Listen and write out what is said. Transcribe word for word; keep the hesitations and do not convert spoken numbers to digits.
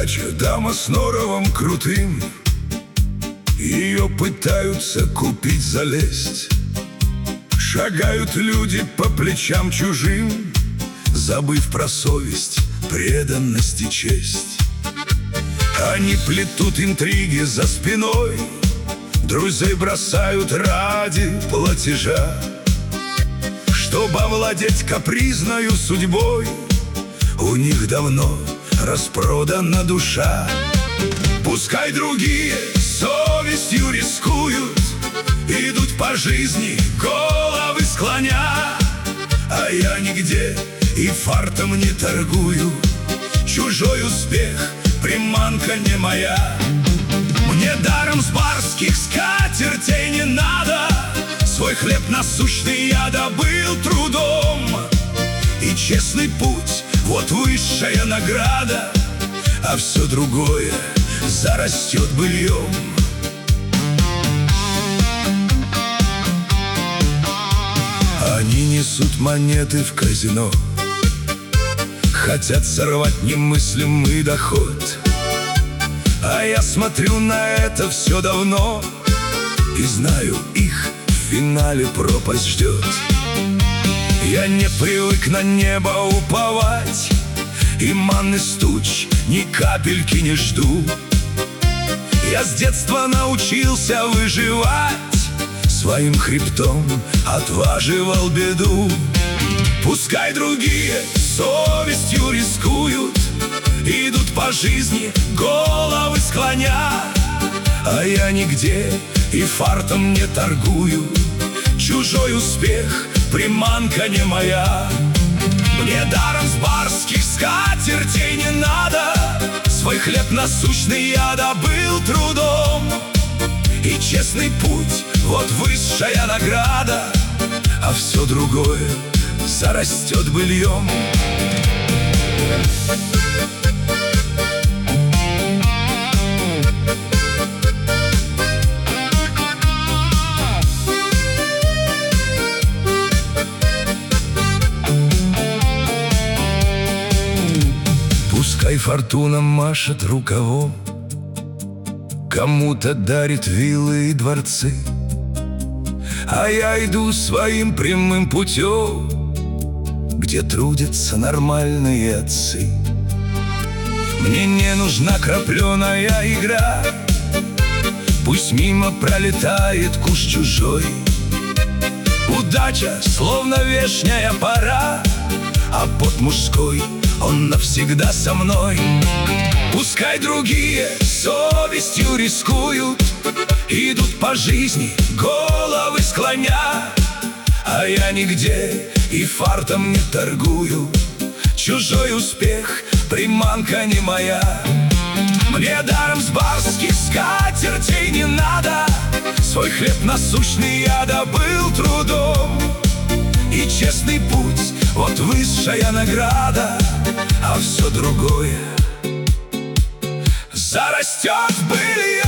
Удача, дама с норовом крутым, ее пытаются купить, залезть. Шагают люди по плечам чужим, забыв про совесть, преданность и честь. Они плетут интриги за спиной, друзей бросают ради платежа, чтобы овладеть капризною судьбой. У них давно распродана душа. Пускай другие совестью рискуют, идут по жизни, головы склоня, а я нигде и фартом не торгую. Чужой успех приманка не моя. Мне даром с барских скатертей не надо, свой хлеб насущный я добыл трудом. И честный путь — вот высшая награда, а все другое зарастет быльем. Они несут монеты в казино, хотят сорвать немыслимый доход. А я смотрю на это все давно и знаю, их в финале пропасть ждет. Я не привык на небо уповать, и манны с туч ни капельки не жду. Я с детства научился выживать, своим хребтом отваживал беду. Пускай другие совестью рискуют, идут по жизни, головы склоня, а я нигде и фартом не торгую. Чужой успех приманка не моя. Мне даром с барских скатертей не надо, свой хлеб насущный я добыл трудом. И честный путь — вот высшая награда, а все другое зарастет быльем. Пускай фортуна машет рукавом, кому-то дарит виллы и дворцы, а я иду своим прямым путем, где трудятся нормальные отцы. Мне не нужна крапленая игра, пусть мимо пролетает куш чужой. Удача словно вешняя пора, а пот мужской он навсегда со мной. Пускай другие совестью рискуют, идут по жизни, головы склоня, а я нигде и фартом не торгую. Чужой успех приманка не моя. Мне даром с барских скатертей не надо, свой хлеб насущный я добыл трудом. И честный путь — вот высшая награда, а все другое зарастет быльем.